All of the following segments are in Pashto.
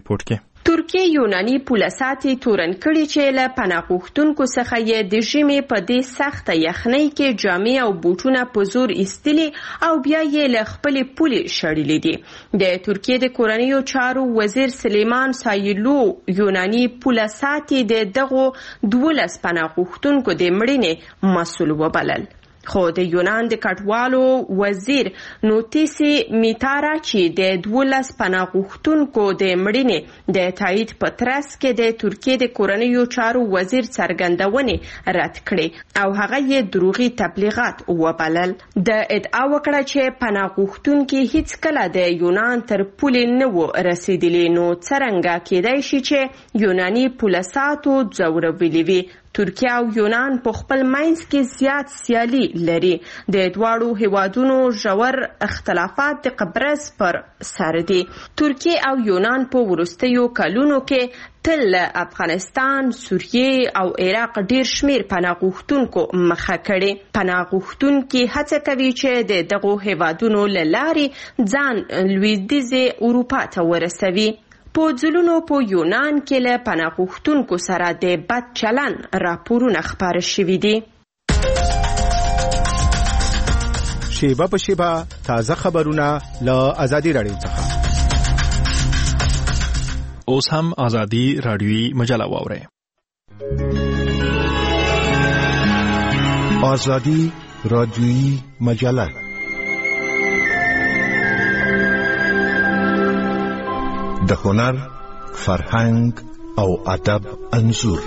ریپورت کې. ترکیه یوناني پوله ساتي تورن کړي چې له پناه غوښتونکو څخه یې د ژمي په دې سخته یخنۍ کې جامې او بوټونه په زور ایستلي او بیا یې له خپلې پولې شړلي دي. د ترکیه د کورنیو چارو وزیر سلیمان سایلو یوناني پوله ساتي د دغو 12 پناه غوښتونکو د مړینې مسؤل وبلل. خو د یونان د کډوالو وزیر نوتیسی میتارا چې د 12 پناه غوښتونکو د مړینې د تایید په ترڅ کې د ترکیه د کورنیو چارو وزیر څرګندونې رد کړې او هغه یې دروغي تبلیغات وبلل. د ادعا وکړه چې پناه غوښتونکي هیڅ کله د یونان تر پولې نه و رسیدلي، نو څرنګه کېدای شي چې یوناني پوله ساتو ځورولي وي. ترکیه او یونان په خپل منځ کې زیات سیالي لري. د دواړو هیوادونو ژور اختلافات د قبرص پر سر دي. ترکیه او یونان په وروستیو کلونو کې تل له افغانستان، سوریې او عراق ډیر شمیر پناه غوښتونکو مخه کړي. پناه غوښتونکي هڅه کوي چې د دغو هیوادونو له لارې ځان لویدیځې اروپا ته ورسوي. په ځلونو په یونان کې له پناه غوښتونکو سره د بد چلن راپورونه خپاره شوي دي. شیبه په شیبه تازه خبرونه له آزادي رادیو څخه. اوس هم آزادي رادیوي مجله واورئ. آزادي رادیوي مجله د هنر، فرهنګ او ادب انځور.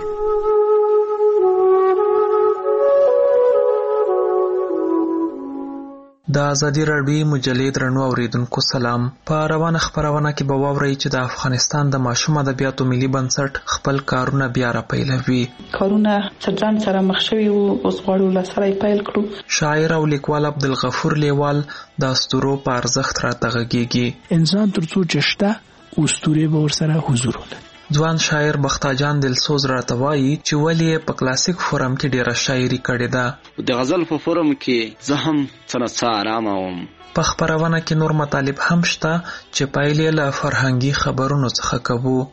د ازادي راډیوي مجلې درنو اوریدونکو سلام. په روانه خبرونه کې به واورئ چې د افغانستان د ماشوم ادبیاتو ملي بنسټ خپل کارونه بیا راپیلوي. کارونه څرجان سره مخ شوي وو، اوس غواړو له سره یې پیل کړو. شاعر او لیکوال عبدالغفور لیوال د اسطورو په ارزښت راته غږیږي. انسان تر څو چې شته اسطورې به ورسره حضور ولري. ځوان شاعر بختاجان دلسوز راته وایي چې ولې په کلاسیک فورم کې ډیره شاعري کړې ده. د غزل په فورم کې زه هم څه آرامه وم. په خبرونه کې نور مطالب هم شته چې پایلې له فرهنګي خبرونو څخه کوو.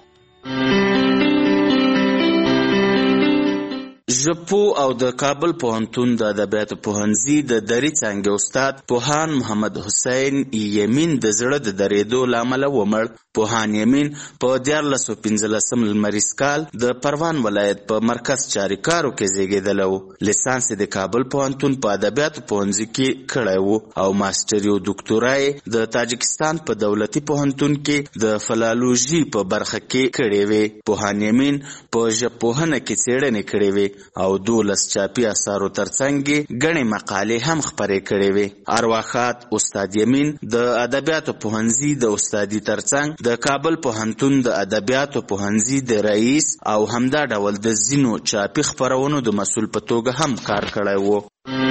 ژبپو او د کابل پوهنتون د ادبیاتو پوهنځي د دري څانګې استاد پوهان محمد حسین یمین د زړه د درېدو له امله ومړ. پوهان یمین په 1415 لمریز کال د پروان ولایت په مرکز چاریکارو کې زیږېدلی و. لیسانس د کابل پوهنتون په ادبیاتو پوهنځي کې کړی و او ماسټري او دکتورا د تاجکستان په دولتي پوهنتون کې د فلالوژي په برخه کې کړې وې. پوهان یمین په ژبپوهنه کې څېړنې کړې وې او 12 چاپي اثارو ترڅنګ ګڼې مقالې هم خپرې کړې وې. ارواښاد استاد یمین د ادبیاتو پوهنځي د استادي ترڅنګ د کابل پوهنتون د ادبیاتو پوهنځي د رئیس او همدا ډول د ځینو چاپي خپرونو د مسؤل په توګه هم کار کړی و.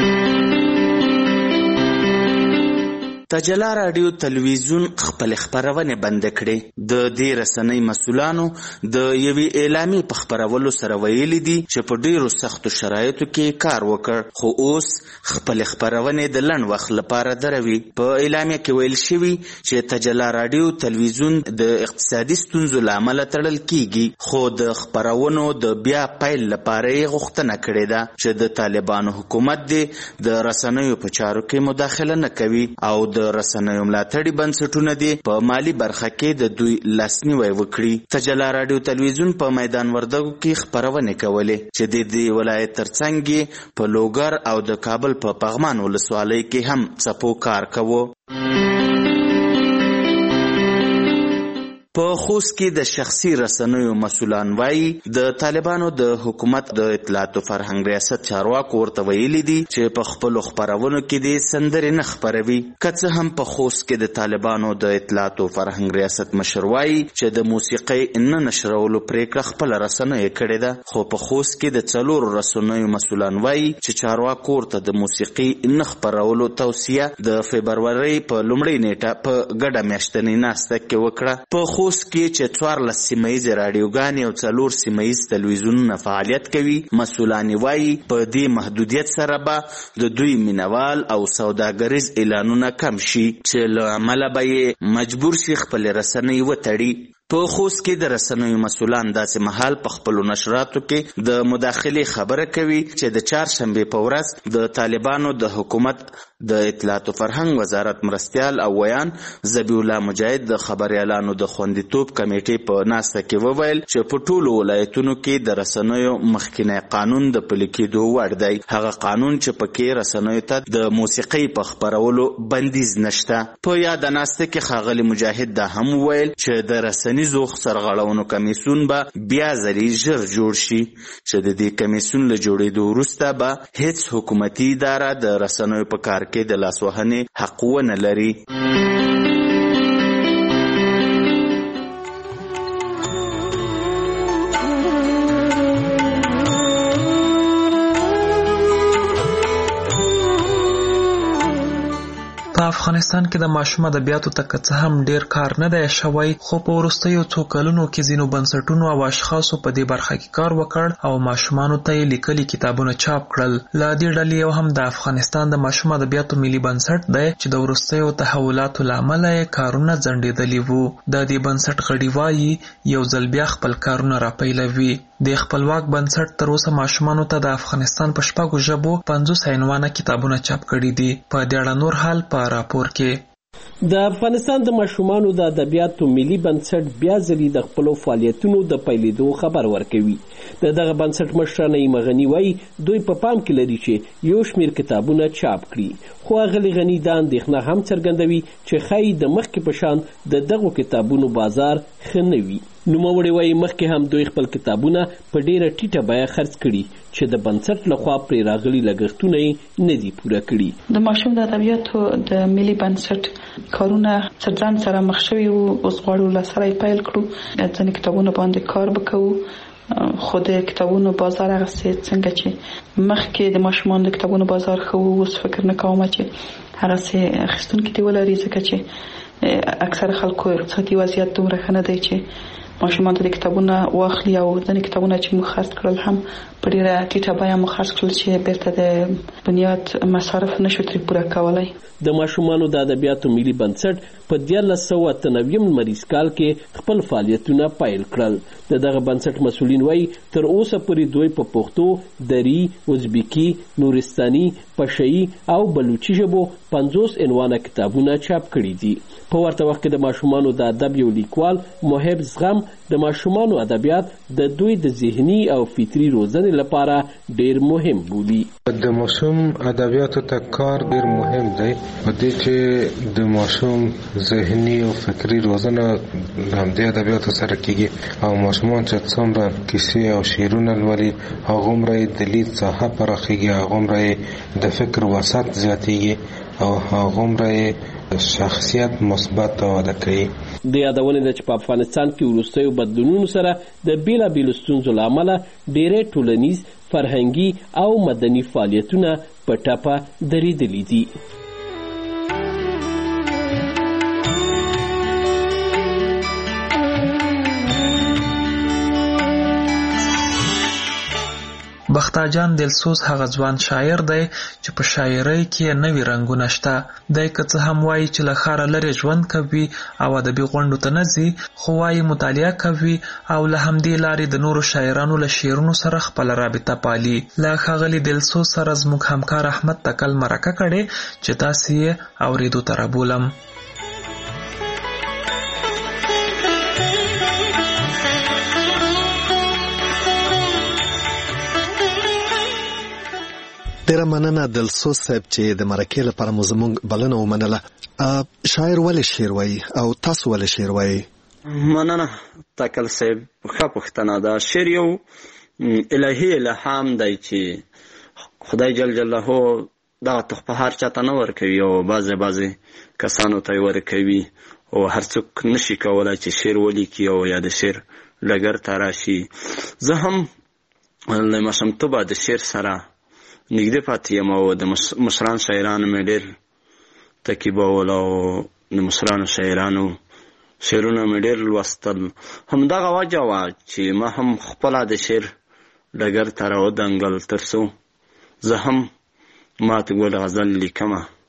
تجلا راډیو تلویزیون خپل خبرونه بند کړې. د دې رسنۍ مسؤلانو د یوې اعلامیې په خبرولو سره ویلي دي چې په ډیرو سختو شرایطو کې کار وکړ، خو اوس خپل خبرونه د لنډ وخت لپاره دروي. په اعلامیه کې ویل شوي چې تجلا راډیو تلویزیون د اقتصادي ستونزو له امله تړل کیږي، خو د خبرونو د بیا پیل لپاره یې غوښتنه کړې ده چې د طالبانو حکومت د رسنیو په چارو کې مداخله نه کوي او د رسنیو ملاتړي بنسټونه دي په مالی برخه کې د دوی لاسنیوي وکړي. تجلا راډیو تلویزیون په میدان وردګو کې خبرونه کولې چې د دې ولایت ترڅنګ په لوګر او د کابل په پغمان ولسوالۍ کې هم څپو کار کوو. په خوست کې د شخصي رسنیو مسؤلان وایي د طالبانو د حکومت د اطلاعات او فرهنګ ریاست چارواکو ورته ویلي دي چې په خپلو خپرونو کې د سندرې نه خپروي. که څه هم په خوست کې د طالبانو د اطلاعات او فرهنګ ریاست مشر وایي چې د موسیقۍ نه نشرولو پریکړه خپله رسنیو کړې ده، خو په خوست کې د 4 رسنیو مسؤلان وایي چې چارواکو ورته د موسیقۍ نه خپرولو توصیه د فبرورۍ په لومړۍ نیټه په ګډه میاشتنۍ ناسته کې وکړه. په خوست کې چې 14 سیمهیزې راډیوګانې او 4 سیمهیز تلویزیونونه فعالیت کوي، مسؤلان وایي په دې محدودیت سره به د دوی مینوال او سوداګریز اعلانونه کم شي چې له امله به یې مجبور شي خپل رسنۍ وتړي. په خوست کې د رسنیو مسؤلان داسې مهال په خپلو نشراتو کې د مداخلې خبره کوي چې د چهارشنبې په ورځ د طالبانو د حکومت د اطلاعات او فرهنګ وزارت مرستیال او ویان ذبیح الله مجاهد د خبریالانو د خوندیتوب کمیټې په ناسته کې وویل چې په ټولو ولایتونو کې د رسنیو مخکینی قانون د پلي کېدو وړ دی. هغه قانون چې پکې رسنیو ته د موسیقۍ په خپرولو بندیز نشته. په یاد ناسته کې ښاغلي مجاهد دا هم وویل چې د رسنیزو سرغړونو کمیسیون به بیا ځلې ژر جوړ شي چې د دې کمیسیون له جوړېدو وروسته به هیڅ حکومتي اداره د رسنیو په کار کې د لاسوهنې حق ونه لري. په افغانستان کې د ماشوم ادبیاتو ته که څه هم ډیر کار نه دی شوی، خو په وروستیو څو کلونو کې ځینو بنسټونو او اشخاصو په دې برخه کې کار وکړ او ماشومانو ته یې لیکلي کتابونه چاپ کړل. له دې ډلې یو هم د افغانستان د ماشوم ادبیاتو ملي بنسټ دی چې د وروستیو تحولاتو له امله یې کارونه ځنډېدلي وو. د دې بنسټ غړي وایي یو ځل بیا خپل کارونه راپیلوي. د خپلواک بنسټ تر اوسه ماشومانو ته د افغانستان په 6 ژبو 50 عنوانه کتابونه چاپ کړي دي. په دې اړه نور حال په راپور کې د افغانستان د ماشومانو د ادبیاتو ملي بنسټ بیا ځلې د خپلو فعالیتونو د پیلېدو خبر ورکوي. د دغه بنسټ مشره نعیم غني وایي دوی په پام کې لري چې یو شمېر کتابونه چاپ کړي، خو اغلې غني دا اندېښنه هم څرګندوي چې ښایي د مخکې په شان د دغو کتابونو بازار ښه نه وي. نوموړی وایي مخکې هم دوی خپل کتابونه په ډېره ټیټه بیه خرڅ کړي چې د بنسټ لخوا پرې راغلي لګښتونه یې نه دي پوره کړي. د ماشوم د ادبیاتو د ملي بنسټ کارونه ځان سره مخ شوي وو، اوس غواړو له سره یې پیل کړو. ځینې کتابونو باندې کار وکړو، خو د کتابونو بازار هغسې څنګه چې مخکې د ماشومانو د کتابونو بازار ښه وو، اوس فکر نه کوم چې هغسې اخیستونکي دې ولري، ځکه چې اکثر خلکو اقتصادي وضعیت دومره ښه نه دی چې ماشومان ته د کتابونه واخلي، او ځینې کتابونه چې موږ خرڅ کړل هم په ډېره ټیټه بیه موږ خرڅ کړل چې بیرته د بنیاد مصارف نشو ترې پوره کولی. د ماشومانو د ادبیاتو ملي بنسټ په 1998 لمریز کال کې خپل فعالیتونه پیل کړل. د دغه بنسټ مسؤلین وایي تر اوسه پورې دوی په پښتو، دری، ازبکي، نورستاني، پشهیي او بلوچي ژبو 50 عنوانه کتابونه چاپ کړي دي. په ورته وخت کې د ماشومانو د ادب یو لیکوال محب زغم د ماشومانو ادبیات د دوی د ذهني او فطري روزنې لپاره ډیر مهم بولي. د ماشوم ادبیاتو ته کار ډیر مهم دی په دې چې د ماشوم ذهني او فکري روزنه د ادبیاتو سره کیږي، او ماشومان چې څومره کیسې او شعرونه لولي هغومره د لید ساحه پراخیږي، هغومره د فکر وسعت زیاتیږي او هغومره شخصیت مثبت وده کوي. د یادونې ده چې په افغانستان کې وروستیو بدلونونو سره د بیلابیلو ستونزو له امله ډېری ټولنیز، فرهنګي او مدني فعالیتونه په ټپه درېدلي دي. بختاجان دلسوز هغه ځوان شاعر دی چې په شاعرۍ کې نوي رنګونه شته. دی که څه هم وایي چې له ښاره لرې ژوند کوي او ادبي غونډو ته نه ځي، خو وایي مطالعه کوي او له همدې لارې د نورو شاعرانو له شعرونو سره خپله رابطه پالي. له ښاغلي دلسوز سره زموږ همکار احمد تکل مرکه کړې چې تاسې یې اورېدو ته رابولم. ډیره مننه دلسوز صاحب چې د مرکې لپاره مو زموږ بلنه ومنله. شاعر ولې شعر وایي او تاسو ولې شعر وایي؟ مننه تکل صاحب، ښه پوښتنه ده. شعر یو الهي الهام دی چې خدای جل جلاله دغه تحفه هر چاته نه ورکوي او بعضې کسانو ته یې ورکوي، او هر څوک نشي کولی چې شعر ولیکي او یا د شعر ډګر ته راشي. زه هم له ماشومتوبه د شعر سره نږدې پاتې یم او د مشران شاعرانو مې ډېر تعقیبول او د مشرانو شاعرانو شعرونه مې ډېر لوستل. همدغه وجه وه چې ما هم خپله د شعر ډګر ته راودنګل تر څو زه هم ماته ګل غزل لیکمه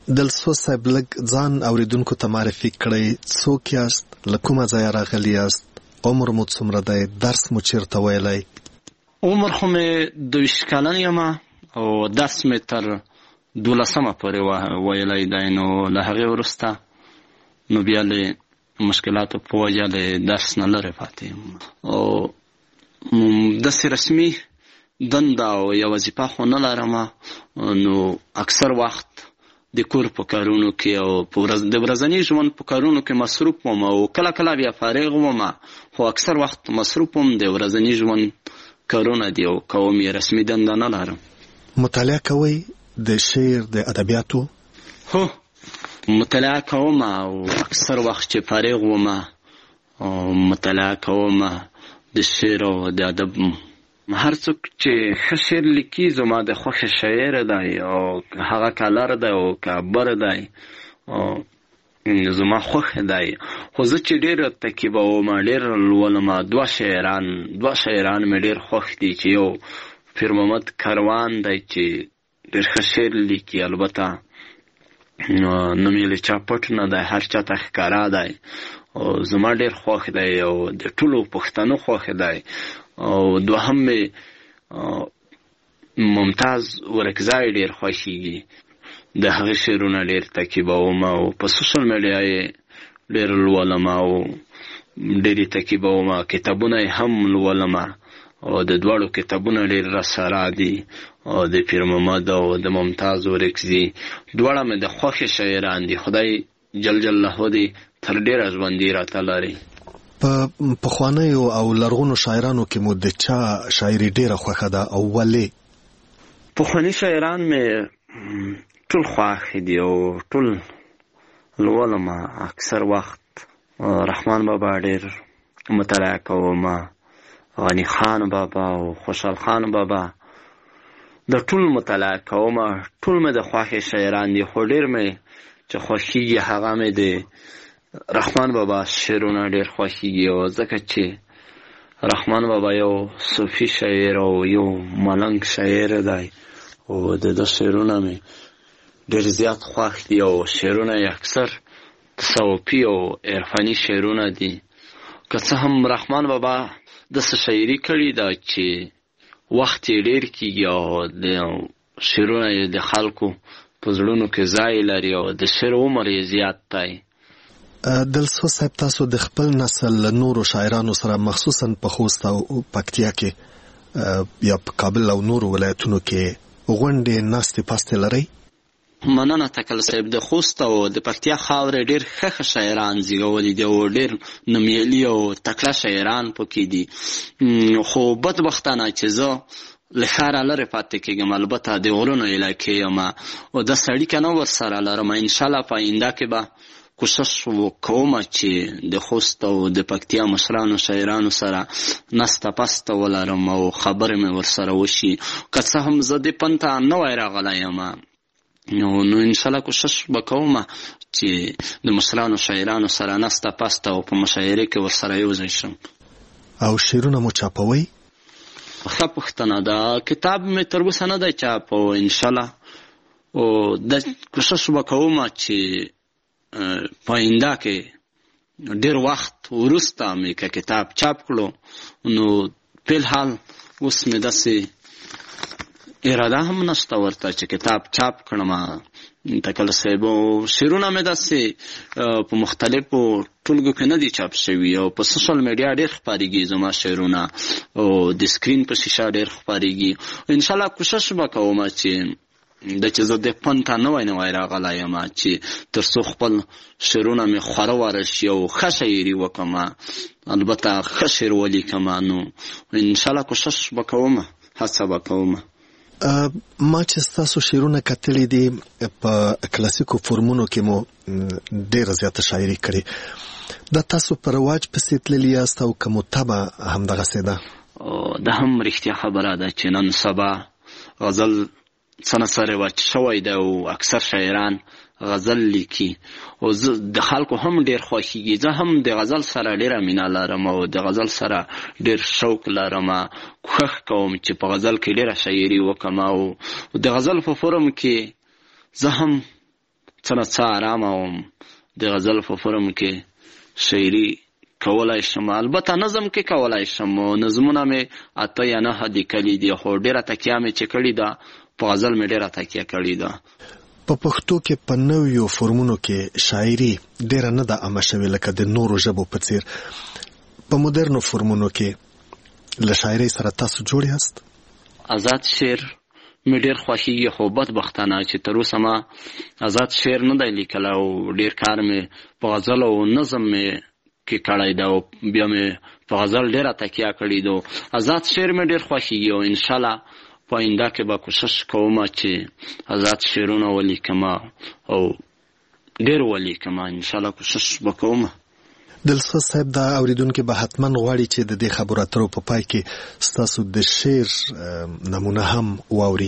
دلسوز صاحب لږ ځان اوریدونکو ته معرفي کړئ. څوک یاست؟ له کومه ځایه راغلي یاست؟ عمر مو څومره دی؟ درس مو چیرته ویلی؟ عمر خو مې 22 کلن یم او درس مې تر 12مه پورې ویلی دی. نو له هغې وروسته نو بیا له مشکلاتو په وجه له درس نه لرې پاتې یم او داسې رسمي دنده او یا وظیفه خو نه لرم. نو اکثر وخت د کور په کارونو کې او د ورځني ژوند په کارونو کې مصروف وم او کله کله بیا فارغ وم، خو اکثر وخت مصروف وم د ورځني ژوند کارونه دي او کوم یې رسمي دنده نه لرم. مطالعه کوئ د شعر د ادبیاتو؟ هو مطالعه کوم او اکثر وخت چې فارغ وم مطالعه کوم د شعر او د ادب. هر څوک چې ښه شعر لیکي زما د خوښې شاعر دی او هغه کالر دی او کابر دی او زما خوښ دی. خو زه چې ډېر تکیبوم ډېر لولم. دوه شاعران مې ډېر خوښ دي چې یو پیر محمد کاروان دی چې ډېر ښه شعر لیکي، البته نوم یې له چا پټ نه دی، هر چا ته ښکاره دی او زما ډېر خوښ دی او د ټولو پښتنو خوښ دی. او دوهم مې ممتاز ورکزی ډېر خوښېږي، د هغې شعرونه ډېر تعقیبوم او په سوشل میډیا یې ډېر لولم او ډېر یې تعقیبوم. کتابونه یې هم لولم او د دواړو کتابونه ډېر راسره دي او د پیر محمد او د ممتاز ورکزي دواړه مې د خوښې شاعران دي. خدای جل جلاله دې تر ډېره ژوندي راته لري. په پخوانیو او لرغونو شاعرانو کې مو د چا شاعري ډېره خوښه ده او ولې؟ پخواني شاعران مې ټول خوښ دي او ټول لولم. اکثر وخت رحمان بابا ډېر مطالعه کوم، غني خان بابا او خوشحال خان بابا د ټول مطالعه کوم. ټول مې د خوښې شاعران دي، خو ډېر مې چې خوښېږي هغه مې د رحمان بابا شعرونه ډېر خوښېږي او ځکه چې رحمان بابا یو صوفي شاعر او یو ملنګ شاعر دی او د ده شعرونه مې ډېر زیات خوښ دي او شعرونه یې اکثر تصوفي او عرفاني شعرونه دي. که څه هم رحمان بابا داسې شاعري کړې ده چې وخت یې ډېر کېږي او د شعرونه یې د خلکو په زړونو کې ځای لري او د شعر عمر یې زیات دی. دلسوز صاحب، تاسو د خپل نسل نورو شاعرانو سره مخصوصا په خوست او پکتیا کې یا په کابل او نورو ولایتونو کې غونډې ناستې پاستې لرئ؟ مننه تکل صاحب. د خوست او د پکتیا خاورې ډېر ښه شاعران زیږولي دي او ډېر نومیالي او تکړه شاعران پکې دي. خو بدبختانه چې زه له ښاره لرې پاتې کېږم، البته د غرونو علاقې یم او دا اړیکه نه ورسره لرم. انشاءالله په آینده کې به کوشش وکوم چې د خوست او د پکتیا مشرانو شاعرانو سره نسته پسته ولرم او خبرې مې ورسره وشي. که څه هم زه د پن ته نوی راغلی یم نو انشاءالله کوشش وکوم چې د مشرانو شاعرانو سره نسته پسته او په مشاعرې کې ورسره یوځای شم. او شعرونه مو چاپوئ؟ ښه پوښتنه ده. کتاب مې تر اوسه نه دی چاپ او انشاءالله او د کوشش وکوم چې په آینده کې ډېر وخت وروسته مې که کتاب چاپ کړو. نو فلحال اوس مې داسې اراده هم نشته ورته چې کتاب چاپ کړم. تکل صاحب شعرونه مې داسې په مختلفو ټولګو کې نه دي چاپ شوي او په سوشل میډیا ډېر خپارېږي زما شعرونه او د سکرین په شیشه ډېر خپارېږي. انشاءالله کوشش به کوم چې د چې زه د فن ته نوی راغلی یم چې تر څو خپل شعرونه مې خوره واره شي او ښه شاعري وکړم، البته ښه شعر ولیکم. نو انشاءالله کوشش به کوم، هڅه به کوم. ما چې ستاسو شعرونه کتلي دي په کلاسیکو فورمونو کې مو ډېره زیاته شاعري کړې. دا تاسو په رواج پسې تللي یاست او که مو طبع همدغسې ده؟ دا هم رښتیا خبره ده چې نن سبا غزل څه نه څه رواج شوی دی او اکثر شاعران غزل لیکي او د خلکو هم ډېر خوښېږي. زه هم د غزل سره ډېره مینه لرم او د غزل سره ډېر شوق لرم. کوښښ کوم چې په غزل کې ډېره شاعري وکړم او د غزل په فورم کې زه هم څه نه څه ارامه وم. د غزل په فورم کې شاعري کولای شم، البته نظم کې کولای شم. نظمونه مې 8 یا 9 لیکلي دي، خو ډېره تکیه مې چې کړې ده په غزل مې ډېره تکیه کړې ده. په پښتو کې په نویو فورمونو کې شاعري ډېره نه ده عامه شوې لکه د نورو ژبو په څیر. په مدرنو فورمونو کې له شاعرۍ سره تاسو جوړ یاست؟ آزاد شعر مې ډېر خوښېږي، خو بدبختانه چې تر اوسه ما آزاد شعر نه دی لیکلی او ډېر کار مې په غزل او نظم مې کې کړی ده او بیا مې په غزل ډېره تکیه کړې ده. آزاد شعر مې ډېر خوښېږي او انشاءالله په آینده کې به کوشش کوم چې آزاد شعرونه ولیکم او ډېر ولیکم. انشاءالله کوشش به کوم. دلسوز صاحب، دا اوریدونکي به حتما غواړي چې د دې خبرو اترو په پای کې ستاسو د شعر نمونه هم واوري.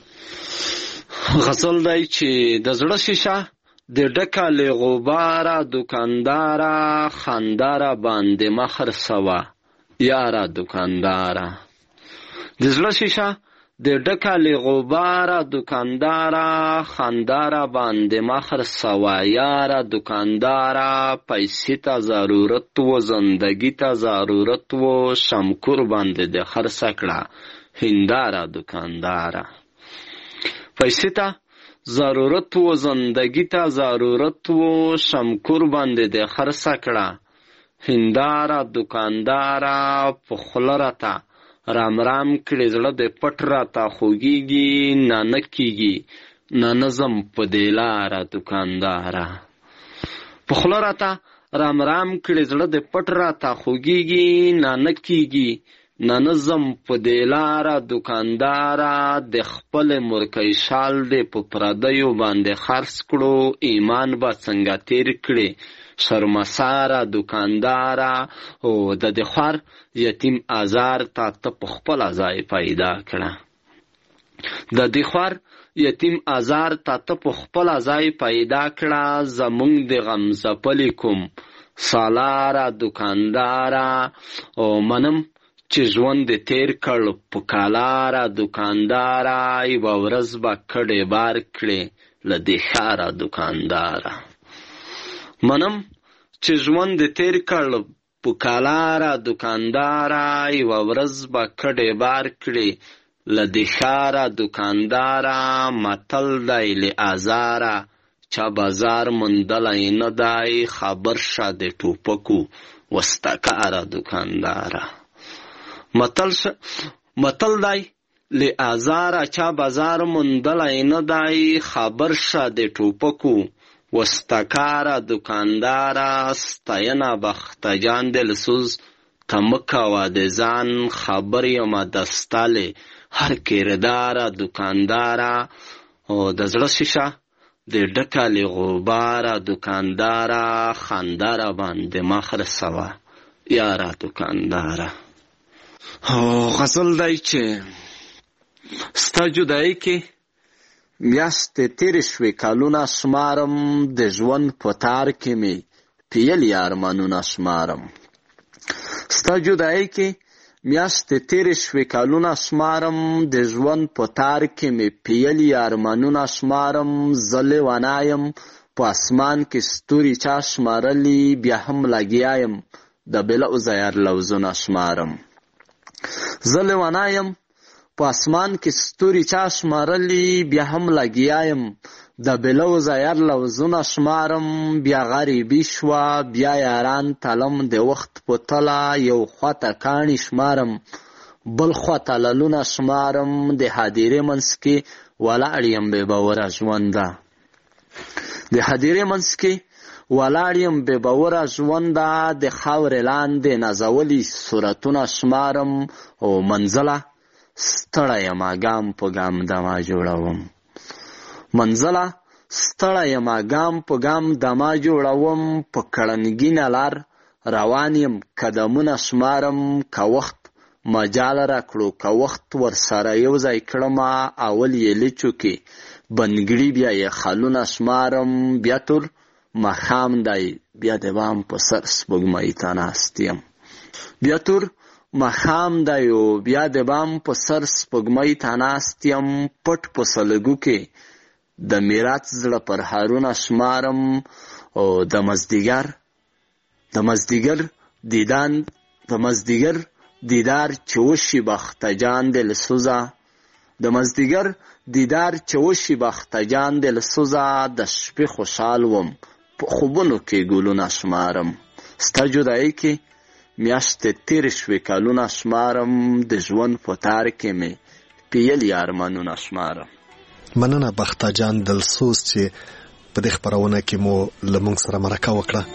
غزل دی چې د زړه شیشه د ډکه له غباره دکانداره خنداره باندې مخر سوه یاره دکانداره. د زړه شیشه د ډکه له غباره دکانداره خنداره باندې مخر سوه یاره دکانداره. پیسې ته ضرورت و زندگی ته ضرورت و شمکور باندې د خرڅه کړه هنداره دکانداره. پیسې ته ضرورت و زندگی ته ضرورت و شمکور باندې د خرڅه کړه هنداره دکانداره. په خوله راته رام رام کړې زړه د پټ راته خوږېږي نه نه کېږي نه نظم په دې لاره دکانداره. په خوله راته رام رام کړې زړه د پټ راته خوږېږي نه نه کېږي نه نظم په دې لاره دکانداره. د خپل مرکۍ شال دې په پردیو باندې خرڅ کړو ایمان به څنګه تیر کړې شرمساره دکانداره. او د دې خوار یتیم آزار تا ته په خپله ځای پیدا کړه. د دې خوار یتیم آزار تا ته په خپله ځای پیدا کړه. زمونږ د غم ځپلې کوم سالاره دکانداره. او منم چې ژوند دې تیر کړ په کالاره دکانداره. یوه ورځ به کډې بار کړې له دې ښاره دکانداره. منم چې ژوند دې تیر کړ په کالاره دکانداره. یوه ورځ به کډې بار کړې له دې ښاره دکانداره. متل دی له آزاره چا بازار موندلی نه دی خبر شه د ټوپکو وسته دکانداره. متل دی له آزاره چا بازار موندلی نه دی خبر شه د ټوپکو وستکاره دکانداره. ستاینه بختجان دلسوز ته مه کوه د ځان خبر یمه دستلې هر کرداره دکانداره. او د زړه شیشه د ډکه له غباره دکانداره خنداره باندې مخ رسوه یاره دکانداره. غزل دی چې ستا جدایي کې میاشتې تېرې شوې کلونه شمارم د ژوند په تار کې مې پیلي ارمانونه شمارم. ستا جدایي کې میاشتې تېرې شوې کلونه شمارم د ژوند په تار کې مې پیلي ارمانونه شمارم. زه لیونی یم په اسمان کې ستوري چا شمارلي بیا هم لګیا یم د بله عزیر لوزونه شمارم. زه لیونی یم په اسمان کې ستوري چا شمارلي بیا هم لګیا یم د بله عزیر لوزونه شمارم. بیا غریبي شوه بیا یاران تلم د وخت په تله یو خواته کاڼي شمارم بل خواته للونه شمارم. د هدیرې منځ کې ولاړ یم بې باوره ژونده د هدیرې منځ کې ولاړ یم بې باوره ژونده. د خاورې لاندې نازولي صورتونه شمارم او منزله ستړی یمه ګام په ګام دمه جوړوم. منزله ستړی یمه ګام په ګام دمه جوړوم. په کړنګینه لار روان یم قدمونه شمارم. که وخت مجال راکړو که وخت ورسره یو ځای کړمه اول یې لچو کې بنګړي بیا یې خالونه شمارم. بیا تور ماښام دی بیا د بام په سر سپوږمۍ ته ناست یم. بیا تور ماښام دی او بیا د بام په سر سپوږمۍ ته ناست یم. پټ په سلګو کې د میراث زړه پر هارونه شمارم او د مازدیګر دیدار چې وشي بختجان د لسوزه د مازدیګر دیدار چې وشي بختجان د لسوزه د شپې خوشحال وم په خوبونو کې ګلونه شمارم ستا جدایي کې میاشتې تېرې شوې کلونه شمارم د ژوند په تار کې مې پیلي ارمانونه شمارم. مننه بختجان دلسوز چې په دې خپرونه کې مو له موږ سره مرکه وکړه.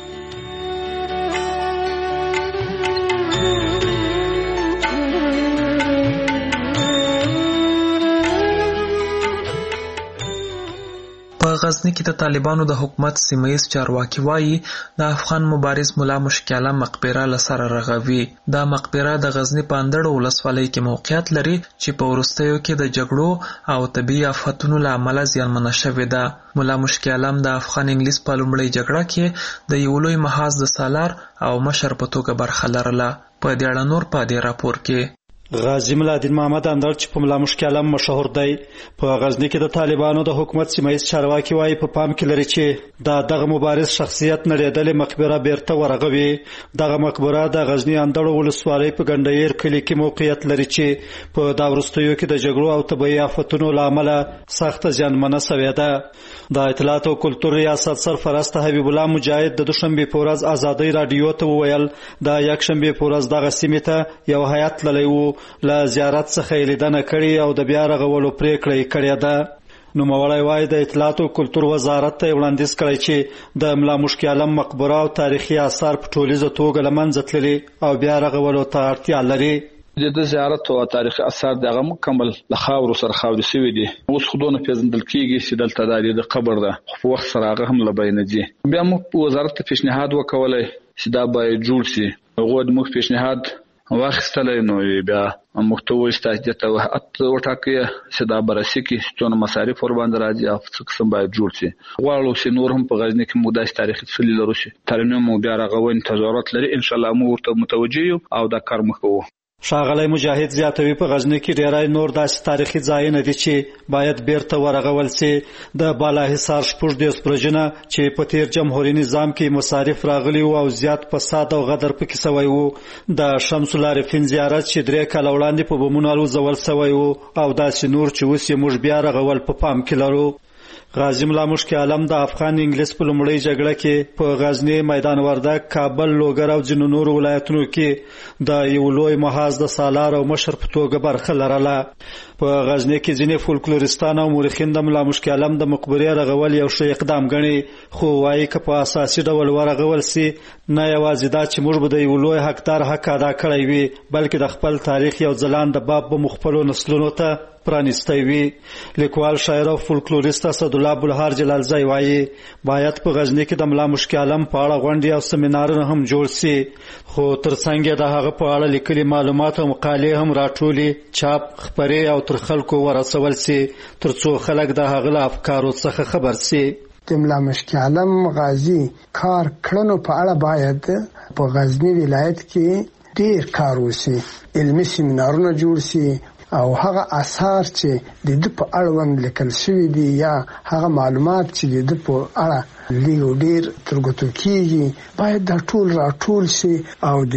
په غزنی کې د طالبانو د حکومت سیمه‌ییز چارواکي وایي د افغان مبارز ملا مشکي عالم مقبره له سره رغوي. دا مقبره د غزنی په اندړو ولسوالۍ کې موقعیت لري چې په وروستیو کې د جګړو او طبیعي آفتونو له امله زیانمنه شوې ده. ملا مشکي عالم د افغان انګلیس په لومړۍ جګړه کې د یو لوی محاذ د سالار او مشر په توګه برخه لرله. په دې اړه نور په دې راپور کې غازی ملادین محمد اندړ چې په ملا مشکي عالم مشهور دی په غزنی کې د طالبانو د حکومت سیمه‌ییز چارواکي وایي په پام کې لري چې دغه مبارز شخصیت نړیدلې مقبره بیرته ورغوي. دغه مقبره د غزنی اندړ ولسوالۍ په ګنډیر کلي کې موقعیت لري چې په دا وروستیو کې د جګړو او طبیعي آفتونو له امله سخت زیانمنه شوې ده. د اطلاعات او کلتور ریاست سرپرست حبیب الله مجاهد د دوشنبه په ورځ ازادۍ رادیو ته وویل د یکشنبه په ورځ دغه سیمې ته یو هیات تللی و له زیارت څخه لیدنه کړې او د بیا رغولو پریکړه یې کړې ده. نوموړی وایي د اطلاعات او کلتور وزارت ته وړاندیز کړی چې د ملا مشکي عالم مقبره او تاریخي آثار په ټولیزه توګه له منځه تللي او بیا رغولو ته اړتیا لري. د زیارت او تاریخي آثار دغه مکمل له خاورو سره خاوري شوي دي. اوس خودونه پیژندل کیږي چې دلته د قبر ده خو په وخت سره هغه هم له بینه دي. بیا موږ وزارت ته پیشنهاد وکولای چې دا باید جوړ شي. هغه د موږ پیشنهاد واخیستلی نو بیا موږ ته وایي ستاسې دې ته وټاکئ چې دا بررسي کړي چې څونه مصارف ورباندې راځي او څه قسم باید جوړ شي. غواړو چې نور هم په غزني کې موږ داسې تاریخي څلي لرو چې ترمیم مو بیا رغونې ته ضرورت لري. انشاءالله موږ ورته متوجه یو او دا کار موږ کوو. ښاغلی مجاهد زیاتوي په غزني کې ډیری نور داسې تاریخي ځایونه دي چې باید بیرته ورغول شي. د بالاحصار 14 برجونه چې په تیر جمهوریت نظام کې مصارف راغلي او زیات فساد او غدر پکې شوی و. د شمس العارفین زیارت چې 3 کاله وړاندې په بمونو الوځول شوی و او داسې نور چې اوس یې موږ بیا رغول په پام کې لرو. غازی ملا مشکي عالم د افغان انګلیس په لومړۍ جګړه کې په غزنی، میدان وردګ، کابل، لوګر او ځینو نورو ولایتونو کې د یو لوی محاذ د سالار او مشر په توګه برخه لرله. په غزنی کې ځینې فولکلوریستان او مورخین د ملا مشکي عالم د مقبرې رغول یو ښه اقدام ګڼي، خو وایي که په اساسي ډول ورغول سي نه یوازې دا چې موږ به د یو لوی حقدار حق ادا کړی وي بلکې د خپل تاریخ یو ځلانده باب به مخفلو نسلونو ته پرانستی وي. لیکوال، شاعر او فولکلوریست اسدالله بلهار جلالزی وایي باید په غزنی کې د ملا مشکي عالم په اړه غونډې او سیمینارونه هم جوړ سي، خو ترڅنګ د هغه په اړه لیکلي معلومات او مقالې هم راټولي، چاپ، خپرې او تر خلکو ورسول سي ترڅو خلک د هغه له افکارو څخه خبر سي. د ملا مشکي عالم غازی کار کړنو په اړه باید په غزنی ولایت کې ډیر کار وشي، علمي سیمینارونه جوړ سي او هغه آثار چې د دې په اړوند لیکل شوي دي یا هغه معلومات چې د دې په اړه لیو ډیر ترګوتو کیږي باید دا ټول راټول شي او د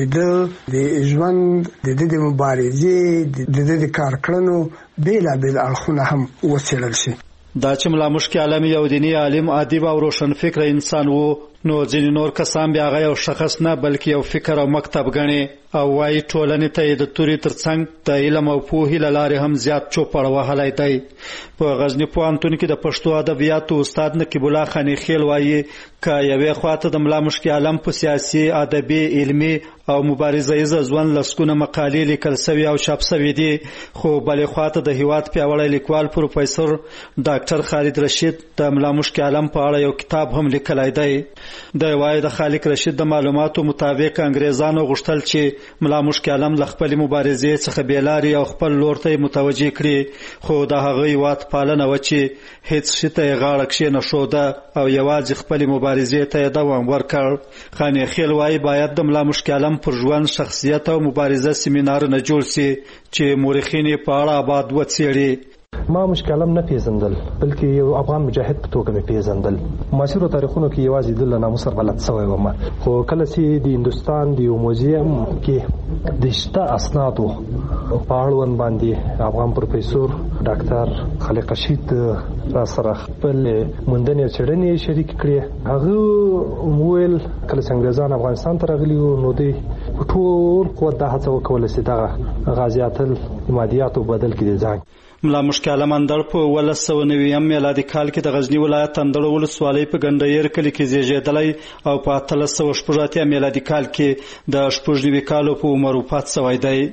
ژوند د مبارزې د کار کړنو بیلابیل اړخونه هم وڅېړل شي. دا چې ملا مشکي عالم یو دیني عالم، ادیب او روشن فکر انسان وو، نو ځینې نور کسان بیا هغه یو شخص نه بلکې یو فکر او مکتب ګڼي او وایي ټولنې ته یې د تورې ترڅنګ د علم او پوهې له لارې هم زیات چوپړ وهلی دی. په غزني پوهنتون کې د پښتو ادبیاتو استاد نقیب الله خانیخیل وایي که یوې خواته د ملا مشکي عالم په سیاسي، ادبي، علمي او مبارزه ییز ژوند لسکونه مقالې لیکل سوي او چاپ سوي دي، خو بلې خواته د هیواد پیاوړی لیکوال پروفیسور ډاکټر خالد رشید د ملا مشکي عالم په اړه یو کتاب هم لیکلی دی. د وایي د خالد رشید د معلوماتو مطابق انګریزانو غوښتل چې ملا مشکي عالم له خپلې مبارزې څخه بېلارې او خپل لور ته یې متوجه کړي، خو د هغه هیواد پالنه وه چې هیڅ شي ته یې غاړه کښېنښوده او یوازې خپلې مبارزې ته یې دوام ورکړ. خانیخیل وایي باید د ملا مشکي عالم پر ژوند، شخصیت او مبارزه سیمینارونه جوړ سي چې مورخین یې په اړه اباد وڅېړي. ما مشکل عالم نه پیژندل بلکې یو افغان مجاهد په توګه مې پیژندل. معاصرو تاریخونو کې یوازې د ناموس سره بلد شوی وم، خو کله چې د هندوستان د یو موزیم کې د شته اسنادو په اړوند باندې افغان پروفیسور ډاکټر خالق رشید را سره خپل موندنې او څېړنې شریک کړې، هغه وویل کله چې انګریزان افغانستان ته راغلي وو نو دوی په ټول قوت دا هڅه وکوله چې دغه غازیات مادیاتو بدل کړي ځان. ملا مشکل عالم اندړ په 1990 میلادي کال کې د غزنی ولایت اندړ ولسوالۍ په ګندهیر کلي کې زیږېدلی او په 1380 میلادي کال کې د 90 کالو په عمر وفات شوی دی.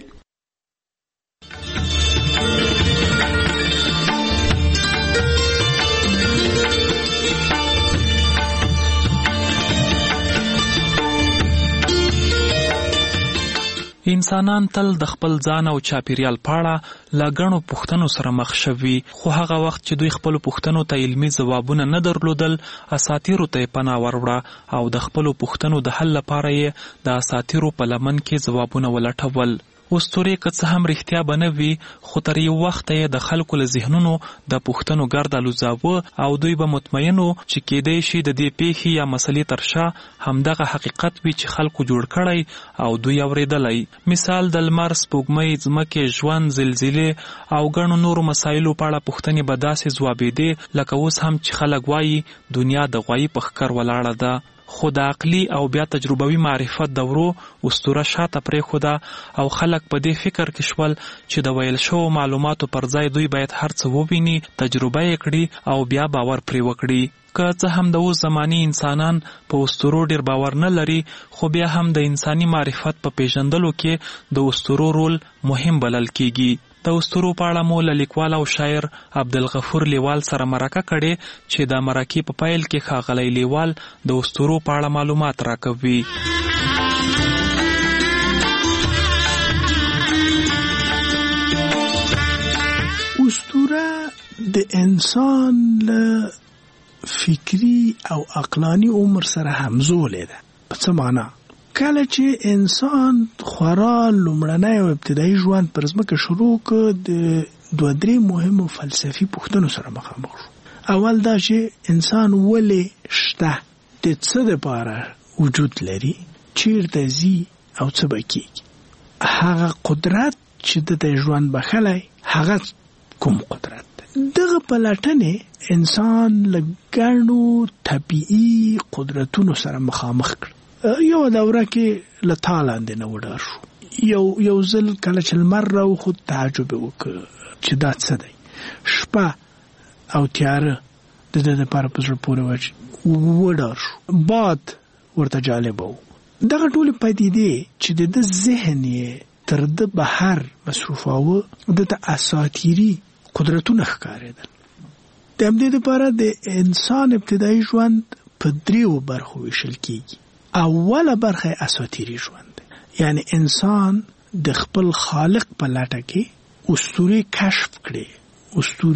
انسانان تل د خپل ځان او چاپیریال په اړه له ګڼو پوښتنو سره مخ شوي، خو هغه وخت چې دوی خپلو پوښتنو ته علمي ځوابونه نه درلودل، اساطیرو ته یې پناه وروړه او د خپلو پوښتنو د حل لپاره یې د اساطیرو په لمن کې ځوابونه ولټول. اسطورې که څه هم رښتیا به نه وي، خو تر یو وخته یې د خلکو له ذهنونو د پوښتنو ګرد الوځاوه او دوی به مطمئن وو چې کیدای شي د دې پیښې یا مسلې تر شا همدغه حقیقت وي چې خلکو جوړ کړی او دوی اورېدلی. مثال د لمر، سپوږمۍ، ځمکې، ژوند، زلزلې او ګڼو نورو مسایلو په اړه پوښتنې به داسې ځوابېدې لکه اوس هم چې خلک وایي دنیا د غوایي په ښکر ولاړه ده. خو د عقلي او بیا تجربوي معرفت دورو اسطوره شاته پرېښوده او خلک په دې فکر کې شول چې د ویل شوو معلوماتو پر ځای دوی باید هر څه وویني، تجربه یې کړي او بیا باور پرې وکړي. که څه هم د اوس زماني انسانان په اسطورو ډیر باور نه لري، خو بیا هم د انساني معرفت په پیژندلو کې د اسطورو رول مهم بلل کیږي. د اسطورو په اړه مو له لیکوال او شاعر عبدالغفور لیوال سره مرکه کړې چې د مرکې په پیل کې ښاغلی لیوال د اسطورو په اړه معلومات راکوي. اسطوره د انسان له فکری او عقلانی عمر سره همزوله ده. په څه معنا؟ کله چې انسان خورا لومړنی او ابتدایي ژوند پر ځمکه شروع کړ، د دوه درې مهمو فلسفي پوښتنو سره مخامخ شو. اول دا چې انسان ولې شته، د څه دپاره وجود لري، چیرته ځي او څه به کېږي. هغه قدرت چې د ژوند بخلی هغه کوم قدرت ده. دغه پلټنې انسان له ګڼو طبیعي قدرتونو سره مخامخ کړ. یو دوره کې له تا لاندې نه وډار شو. یو ځل کله چې لمر راوخوت تعجب وکړ چې دا څه دی. شپه او تیاره د ده دپاره په زړه پورې وډار شو. باد ورته جالبه و. دغه ټولې پدیدې چې د ده ذهن یې تر ده بهر مصروفاوه، د ته اساطیري قدرتونه ښکارېدل. د همدې دپاره د انسان ابتدایي ژوند په دریو برخو ویشل کېږي. اوله برخه اساطیری ژوند ده، یعنی انسان د خپل خالق په لټه کې اسطورې کشف کړي،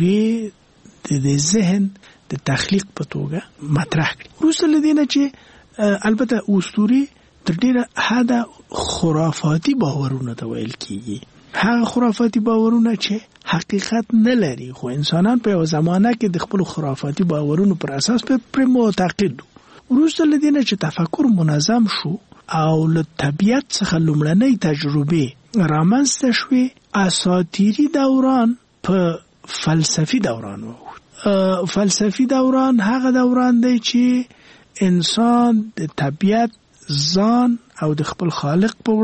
اسطورې د ذهن د تخلیق په توګه مطرح کړي. وروسته له دې نه چې البته اسطورې تر ډېره حده خرافاتي باورونه ته ویل کېږي. هغه خرافاتي باورونه چې حقیقت نه لري، خو انسانان په یو زمانه کې د خپل خرافاتي باورونو پر اساس پر معتقد وو. وروسته له دې نه چې تفکر منظم شو او له طبیعت څخه لومړنۍ تجربې رامنځته شوې، اساطیري دوران په فلسفي دوران ووت. فلسفي دوران هغه دوران دی چې انسان د طبیعت، ځان او د خپل خالق په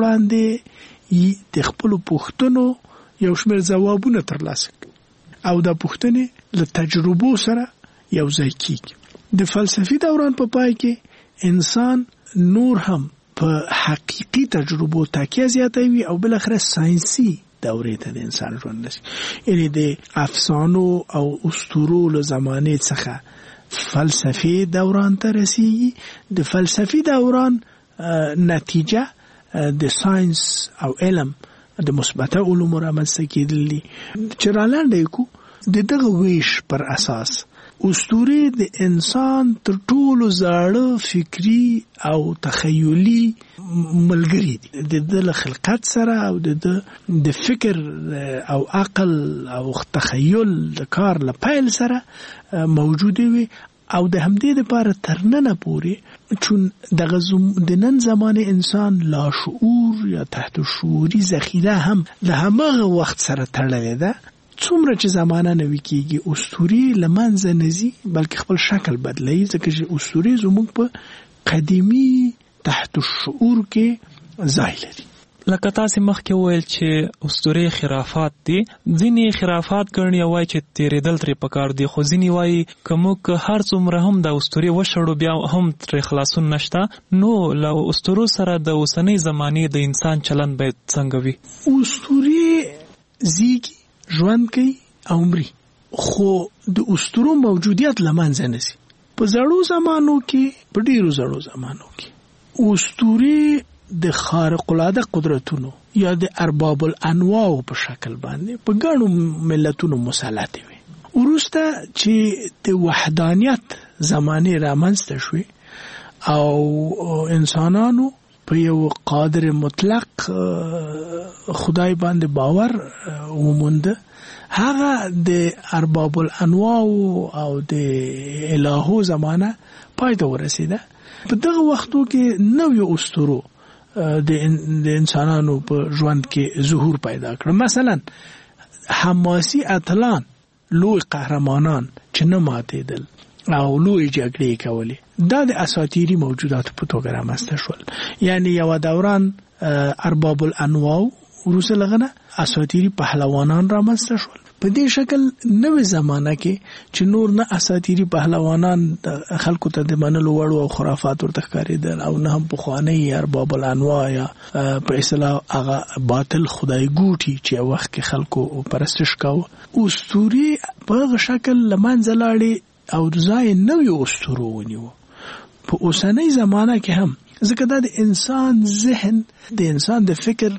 وړاندې د خپلو پوښتنو یو شمېر ځوابونه ترلاسه کړي او دا پوښتنې له تجربو سره یو ځای کېږي. د فلسفي دوران په پای کې انسان نور هم په حقیقي تجربو تکیه زیاتوي او بالاخره ساینسي دورې ته د انسان ژوند رسي. یعنی د افسانو او اسطورو له زمانې څخه فلسفي دوران ته رسیږي. د فلسفي دوران نتیجه د ساینس او علم د مثبته علومو رامنځته کېدل دي. چې رالنډه یې کو د دغه ویش پر اساس اسطورې د انسان تر ټولو زاړه فکری او تخیلی ملګری دي. د خلقت سره او د فکر او عقل او تخیل د کار لپاره سره موجوده وي او د همدې لپاره ترننه پورې چون د نن زمانه انسان لاشعور یا تحت شعوري ذخیره هم له همغه وخت سره تړلې ده. څومره چې زمانه نوي کېږي اسطورې له منځه نه ځي بلکې خپل شکل بدلوي، ځکه چې اسطورې زموږ په قدیمي تحت الشعور کې ځای لري. لکه تاسې مخکې وویل چې اسطورې خرافات دي. ځینې خرافات ګڼي وایي چې تېرېدل ترې پکار دي، خو ځینې وایي که موږ هر څومره هم د اسطورې وشړو بیا هم ترې خلاصون نشته. نو له اسطورو سره د اوسنۍ زمانې د انسان چلند باید څنګه وي؟ اسطورې زیږي، ژوند کوي او مري، خو د اسطورو موجودیت له منځه نه ځي. په زړو زمانو کې، په ډېرو زړو زمانو کې اسطورې د خارق العاده قدرتونو یا د ارباب الانواع په شکل باندې په ګڼو ملتونو مسلط وي. وروسته چې د وحدانیت زمانه رامنځته شوې او انسانانو په یو قادر مطلق خدای باندې باور ومونده، هغه د ارباب الانواع او د الهو زمانه پای ته ورسیده. په دغه وختو کې نوې اسطورو د انسانانو په ژوند کې ظهور پیدا کړ. مثلا حماسي اتلان، لوی قهرمانان چې نه ماتېدل او لوی جګړې کولې، دا د اساطیري موجوداتو په توګه رامنځته شول. یعنی یو دوران ارباب الانواع وروسته لغنه اساطیري پهلوانان رامنځته شول. په دې شکل نوې زمانہ کې چې نور نه اساطیري پهلوانان خلکو ته د منلو وړ او خرافات ورته ښکارېدل او نه هم پخواني ارباب الانواع یا په اصطلاح هغه باطل خدای ګوټي چې وخت کې خلکو پرستش کاوه. اسطوري په هغه شکل لمنځه لاړې او ځای نوې اسطورو ونیو. په اوسنۍ زمانہ کې هم ځکه دا د انسان ذهن، د انسان د فکر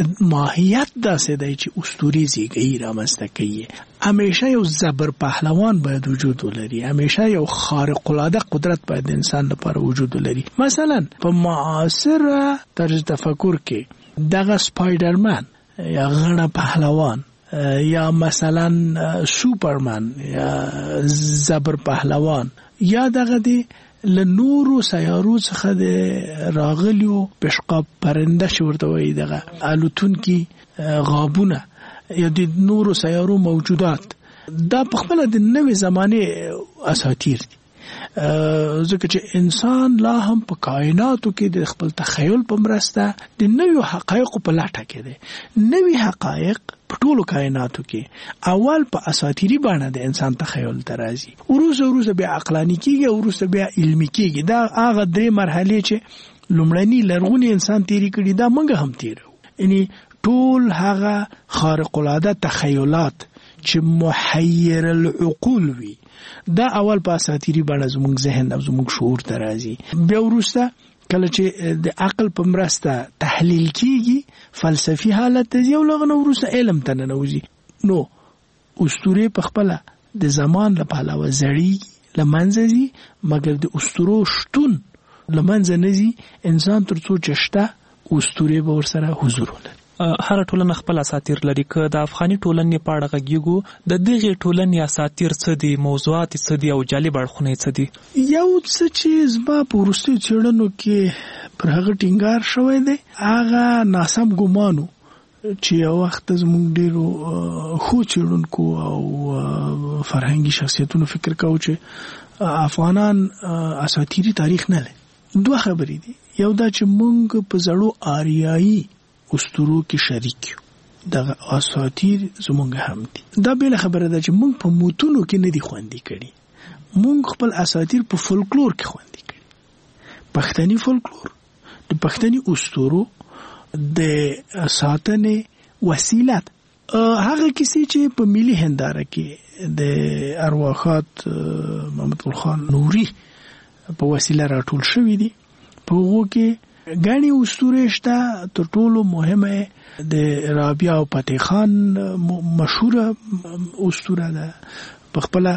ماهیت داسې دی چې اسطوري زیږي رامنځته کوي. همیشه یو زبر پهلوان باید وجود ولري، همیشه یو خارق العاده قدرت باید د انسان لپاره وجود ولري. مثلا په معاصر طرز تفکر کې دغه سپایډرمن یا غړه پهلوان یا مثلا سوپرمن یا زبر پهلوان یا دغه دی لنورو سیارو څخه د راغلیو پشقاب پرنده شورته وي، دغه الوتونکي غابونه یا د نورو سیارو موجودات، دا په خپل د نوې زمانه اساطیر دي. ځکه چې انسان لا هم په کائناتو کې د خپل تخیل په مرسته د نویو حقایقو په لټه کې دي. نوې حقایق په ټولو کائناتو کې اول په اساطیری باندې د انسان تخیل ترازی، وروسته بیا عقلانی کېږي، وروسته بیا علمي کېږي. دا هغه درې مرحلې چې لومړنی لرغونی انسان تیری کړي دا موږ هم تیرو. یعنی ټول هغه خارق العاده تخیلات چې محیر العقول وي دا اول په اساطیری باندې زموږ ذهن او زموږ شعور ته راځي. بیا وروسته کله چې د عقل په مرسته تحلیل کیږي فلسفي حالت ته یو لغنه وروسته علم ته ننوځي. نو اسطوره په خپل د زمان له پهلوه زړی لمنځه ځي، مګر د اسطورو شتون لمنځه نه ځي. انسان ترڅو چشته اسطوره به ورسره حضور ولري. هر ټولنه خپل اساطیر لري. که د افغاني ټولنې په اړه غږیږو، د دغه ټولنې اساطیر څه دي، موضوعات څه دي او جالب اړخونه څه دي؟ یو څه چې زما په وروستیو څېړنو کې پر هغه ټینګار شوی دی، هغه ناسم ګمانو چې یو وخت زموږ ډېرو ښو څېړونکو او فرهنګي شخصیتونو فکر کاوه چې افغانان اساطیري تاریخ نه لري. دوه خبرې دي. یو دا چې موږ په زړو آریایي اسطورو کې شریک یو، دغه اساطیر زمونږ هم دي. دا بل خبره ده چې موږ په موتونو کې نه دي خوندي کړي، موږ خپل اساطیر په فولکلور کې خوندي کړي. پښتني فولکلور د پښتني اسطورو د ساتنې وسیله هغه کیسې چې په ملي هنداره کې د ارواحات محمد ګل خان نوري په وسیله راټول شوی دي. په هغو کې غني اسطوره شته. تر ټولو مهمه د رابعه او فتح خان مشهوره اسطوره ده. په خپل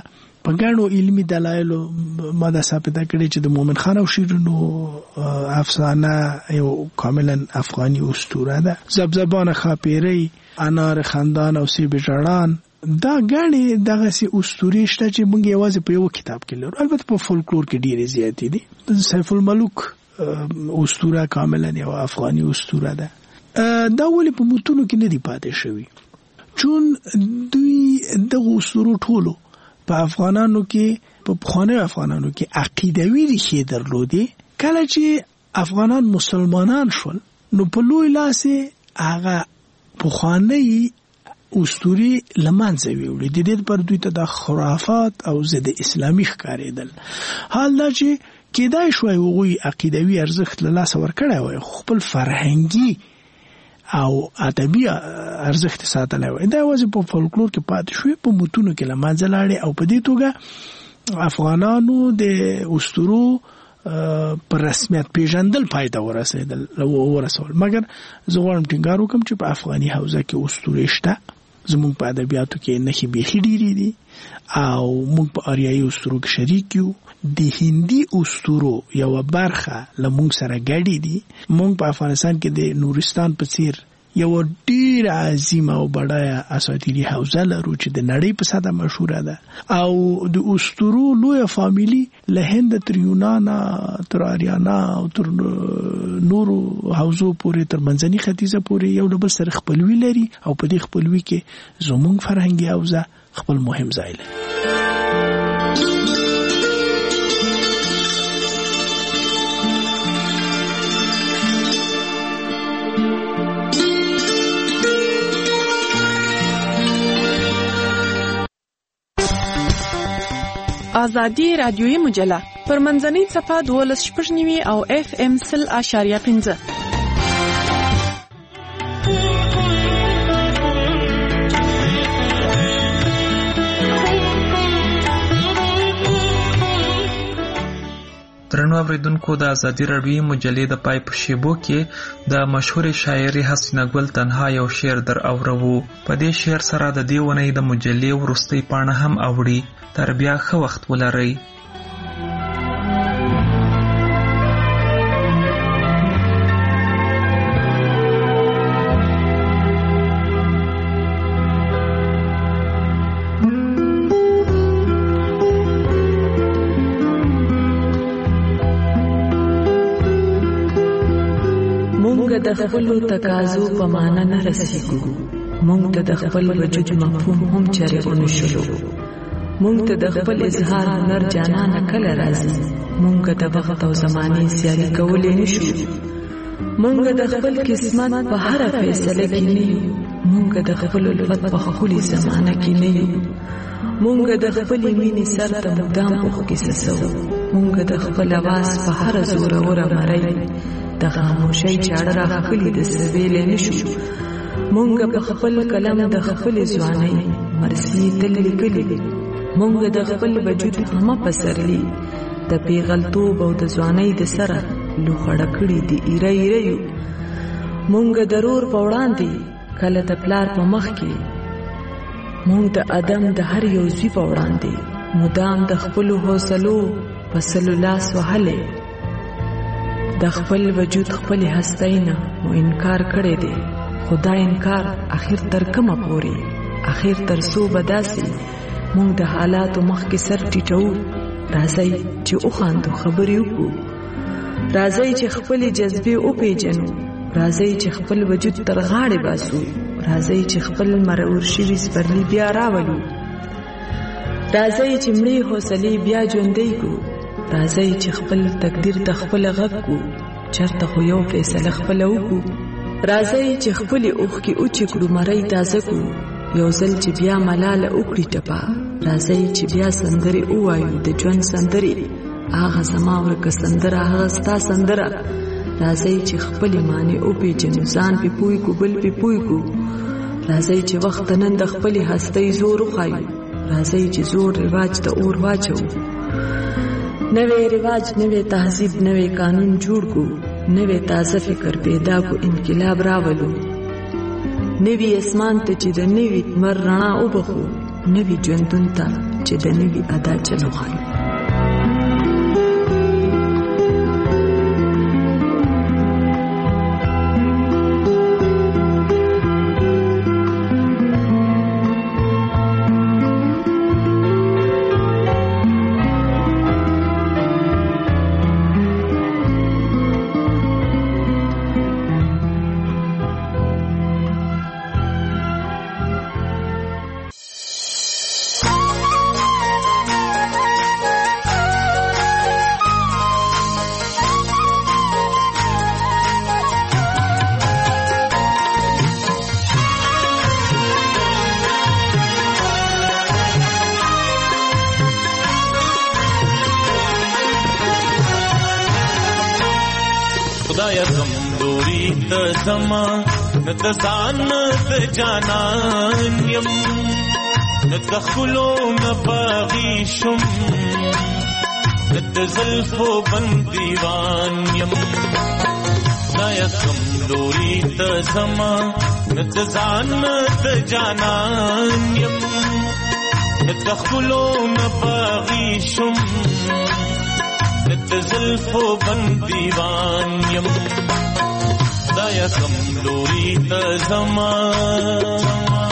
په ګڼو علمي دلایلو ما دا ثابته کړې چې د مومن خان او شیرینو افسانه یو کاملا افغاني اسطوره ده. زبزبان خاپیری، انار خندان او سیب ژړان دا غاڼې دغه سي اسطوري شته چې موږ یوازې په یو کتاب کې لرو. البته په فولکلور کې ډېرې زیاتې دي. سیف الملوک اسطوره کاملا یو افغاني اسطوره ده. دا ولې په متونو کې نه دی پاتې شوی؟ چون دوی دغه اسطورو ټولو په افغانانو کې په پخواني افغانانو کې عقیدوي ریښې درلودې. کله چې افغانان مسلمانان شول نو په لوی لاس هغه پخواني اسطوري لمانځه ویوړي. د دې پر دوی ته د خرافات او ضد اسلامي ښکارېدل. حال دا چې کېدای شوی هغوی عقیدوي ارزښت له لاسه ورکړی وای، خپل فرهنګي او ادبي ارزښت ساتلی وای. دا یوازې په فولکلور کې پاتې شوی، په متونو کې له منځه لاړې او په دې توګه افغانانو د اسطورو پر رسمیت پیژندل پای ته ورسول. مګر زه غواړم ټینګار وکړم چې په افغاني حوزه کې اسطورې شته. زموږ په ادبیاتو کې نښې بیخي ډېرې دي او موږ په آریایي اسطورو کې شریک یو. د هندي اسطورو یوه برخه له موږ سره ګډې دي. موږ په افغانستان کې د نورستان په څیر یو ډیر عظیمه او بډایه اساطیري حوزه لرو چې د نړۍ په سطحه مشهوره ده او د اسطورو لویه فامیلی له هند تر یونان تر آریانا او تر نورو حوزو پورې تر منځني ختیځه پورې یو له بل سره خپلوي لري او په دې خپلوي کې زموږ فرهنګي حوزه خپل مهم ځای لري. آزادی رادیویی مجله پر منځنۍ صفحه 12.9 او FM 100.5. درنو اوریدونکو، د آزادی رادیویی مجلې د پای په شیبو کې د مشهور شاعرې حسینه ګل تنها یو شعر در اورو. په دې شعر سره د دې ونې د مجلې وروستۍ پاڼه هم اوړي. تر بیا ښه وخت ولرئ. مونږ د خپل تقاضو په معنا نه رسیږو. مونږ ته د خپل وجود مفهوم هم چرې ونشو. مونږ ته د خپل اظهار هنر جانانه کله راځي. مونږ د وخت او زمانې سیالي کولی نشو. مونږ د خپل قسمت په هر فیصله کې نه یو. مونږ د خپل الفت په ښکلې زمانه کې نه یو. مونږ د خپلې مینې سر ته مدام اوښکې څڅوو. مونږ د خپل اواز په هر زوروره مرۍ د خاموشۍ چاړه راښکلې د څه ویلی نشو. مونږ په خپل قلم د خپلې ځوانۍ مرثیې تل لیکلې دي. مونږ د خپل وجود همه پسرلی د پیغلتوب او د ځوانۍ د سره لوخړه کړي دي ایره ایره یو. مونږ د رور په وړاندې کله د پلار په مخ کې. مونږ د ادم د هر یو زوی په وړاندې مدام د خپلو حوصلو په سلو لاس وهلې. د خپل وجود خپل هستۍ نه مو انکار کړی دی. خدا انکار اخر تر کومه پورې؟ اخر تر څو به داسې مونږ د حالاتو مخکې سر ټیټو. راځئ چې وخاندو، خبرې وکړو. راځئ چې خپلې جذبې وپېژنو. راځئ چې خپل وجود تر غاړې باسو. راځئ چې خپل مرور شوي سپرلي بیا راولو. راځئ چې مړې حوصلې بیا ژوندۍ کړو. راځئ چې خپل تقدیر ته خپله غږ کړو. چېرته خو یو فیصله خپله وکړو. راځئ چې خپلې اوښکې اوچې کړو، مرۍ تازه کړو. یو ځل چې بیا ملاله وکړي ټپه. راځئ چې بیا سندرې ووایو، د ژوند سندرې. هغه زما ورکه سندره، هغه ستا سندره. راځئ چې خپلې معنی وپېژنو، ځان پې پوه کړو، بل پې پوه کړو. راځئ چې وخت نن د خپلې هستۍ زور وښایو. راځئ چې زور رواج ته اور واچو. نوی رواج، نوی تهذیب، نوی قانون جوړ کړو. نوی تازه فکر پیدا کو، انقلاب راولو. نوی اسمان ته چې د نوی لمر رڼا وبخو. نوی ژوندون ته چې چې د نوي ادا چلو غواړي. زما د ځان د جانان یم د خلو نه باغی شم د زلفو بندیوان یم خدایا کمزوري د زما د ځان د جانان یم د خلو نه باغی شم د زلفو بندیوان یم دایا کمزوری د زمان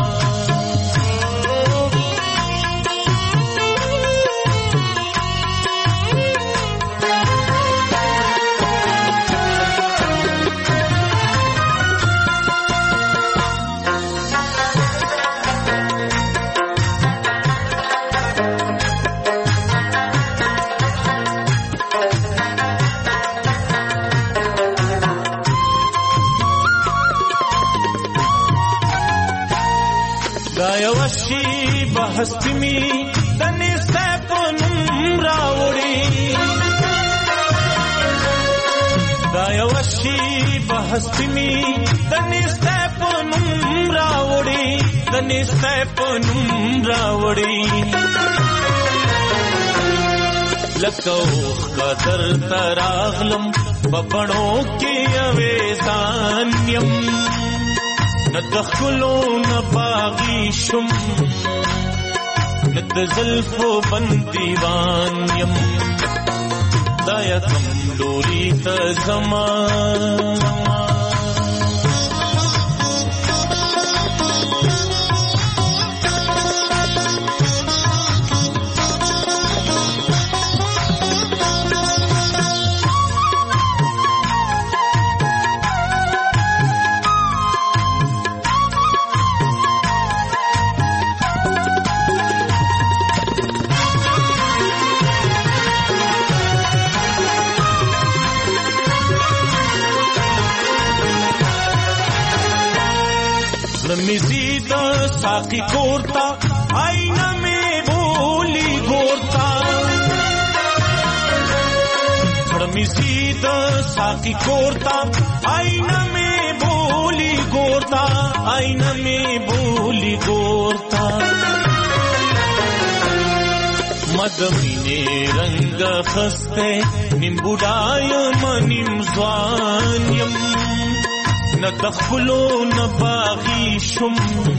हस्ती में तने सपनम रावड़ी दायवशी बहस्ती में तने सपनम रावड़ी लकोख का दर तरागलम बपड़ों के अवेजान्यम न दखलो न बागी शुम ند زلفو بندیوان یم دایا کمزوری د زمان मिजीद साकी कोरता आईना में बोली गोरता मिजीद साकी कोरता आईना में बोली गोरता आईना में बोली गोरता मदमीने रंग खस्ते निम्बुडाय मनिम स्वान्यम न दखलो न बागी शुम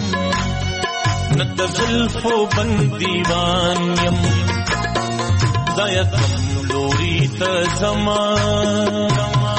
न दzulfo बंदीवान यम दया कमलोरी त जमान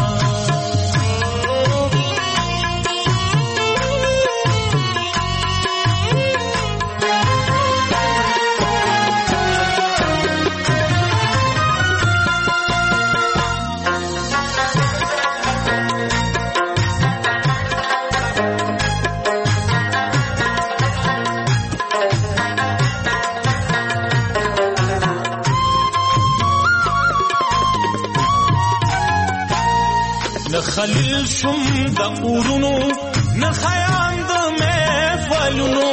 خلیل شم د اورونو نه خیام د محفلونو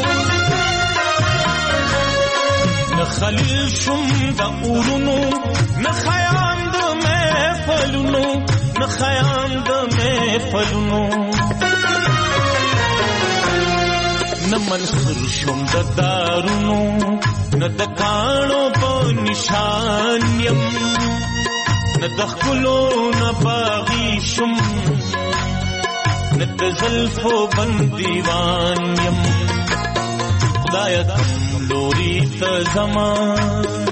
نه خلیل شم د اورونو نه خیام د محفلونو نه خیام د محفلونو نه منصور شم د دارونو نه د کانو په نشان یم ندخلو نباغی شم ند زلفو بندیوان یم خدای کوم لوري ته زما